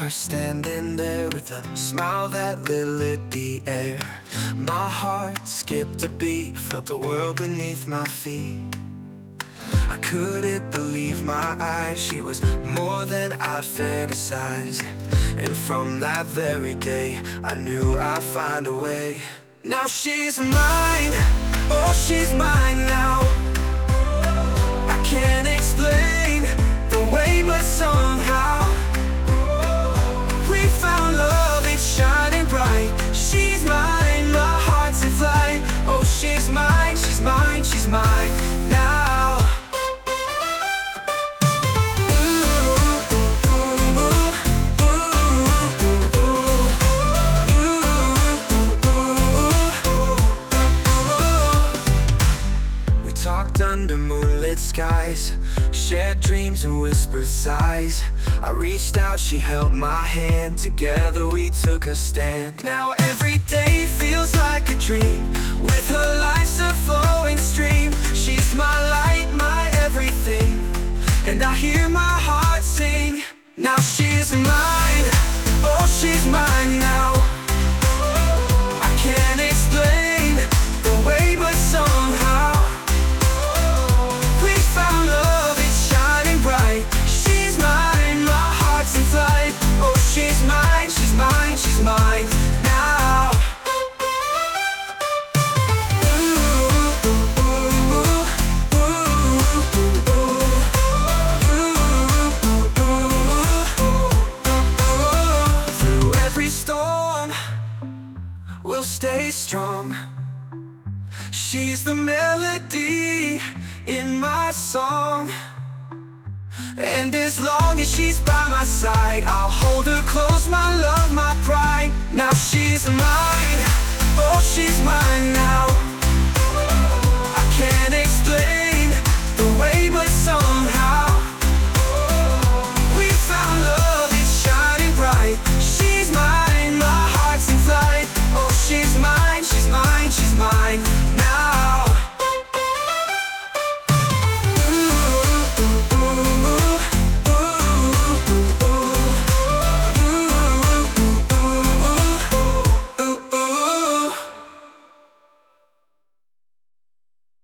her standing there with a smile that lit the air. My heart skipped a beat, felt the world beneath my feet. I couldn't believe my eyes, she was more than I fantasized. And from that very day, I knew I'd find a way. Now she's mine, oh she's mine now. I can't explain the way, but somehow we found love, it's shining bright. She's mine, my heart's in flight. Oh she's mine, she's mine, she's mine now. Talked under moonlit skies, shared dreams and whispered sighs. I reached out, she held my hand. Together we took a stand. Now every day feels like a dream, with her life's a flowing stream. She's my light, my everything, and I hear my heart sing. Now she's mine, oh she's mine now. I can't explain the way, but somehow she's mine, she's mine, she's mine now. Through every storm, we'll stay strong. She's the melody in my song. And as long as she's by my side, I'll hold her close, my love, my pride. Now she's mine, oh she's mine now.